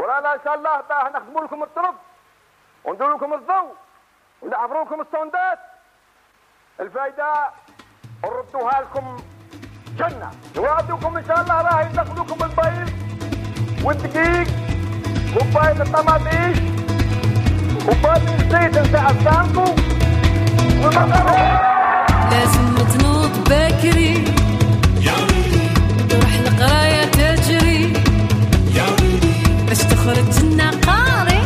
ورانا ان شاء الله باه نخدموا لكم الطرق ونديروا لكم الضوء ونعبروا لكم السوندات. الفايده نردوها لكم جنه. نوعدوكم ان شاء الله راه يدخلوكم البيض والدقيق وكوبايه الطماطيش وكوبايه الزيت نتاع السانكو. لازم تنوض بكري تروح القرايه تجري باش تخرج لنا قاري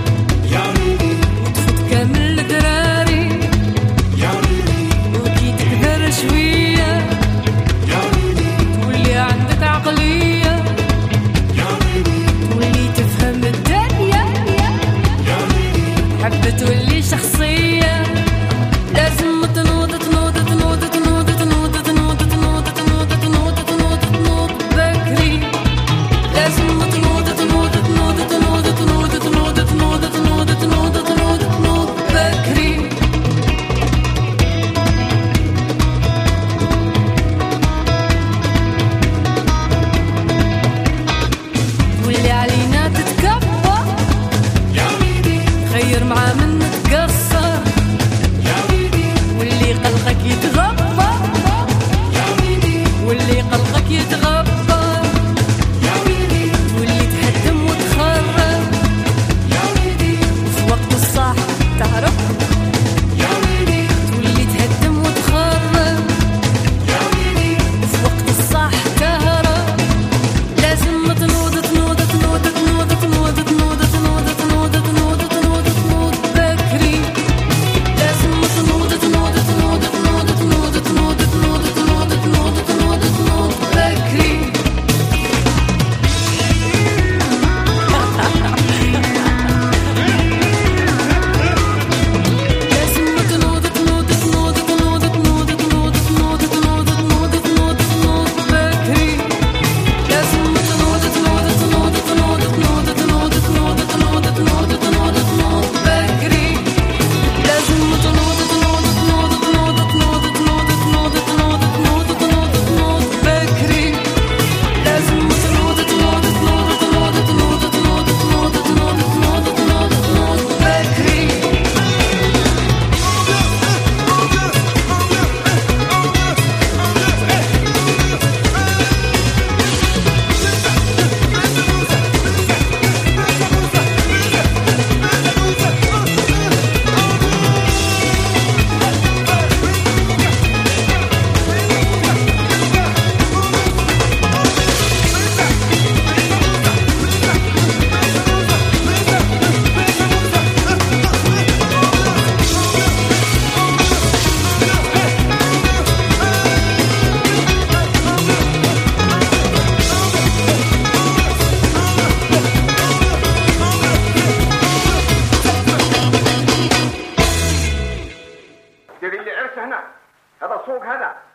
وتفوت كامل الدراري وكي تكبر شويه تولي عندك عقليه تولي تفهم الدنيا حبة تولي شخصيه. لازم تنوض تنوض تنوض تنوض تنوض تنوض تنوض تنوض تنوض تنوض تنوض بكري. لازم تنوض تنوض تنوض تنوض تنوض تنوض تنوض تنوض تنوض تنوض تنوض بكري. تولي علينا تتكبر خير مع من تقصر واللي قلقك يتغبر واللي قلقك يتغبر واللي تهدم وتخرب في وقت الصح تعرف واللي تهدم وتخرب في وقت الصح تهرب. لازم تنوض تنوض تنوض تنوض تنوض تنوض تنوض تنوض تنوض تنوض تنوض بكري. لازم تنوض تنوض تنوض تنوض تنوض تنوض تنوض تنوض تنوض تنوض تنوض بكري. لازم تنوض تنوض تنوض تنوض تنوض تنوض تنوض تنوض تنوض تنوض تنوض بكري. لازم تنوض تنوض تنوض تنوض تنوض تنوض تنوض تنوض تنوض تنوض تنوض بكري. لازم تنوض تنوض تنوض تنوض تنوض تنوض تنوض تنوض تنوض تنوض تنوض بكري. لازم تنوض تنوض تنوض تنوض تنوض تنوض تنوض تنوض تنوض تنوض تنوض بكري. ديري لي عرس هنا، هذا سوق هذا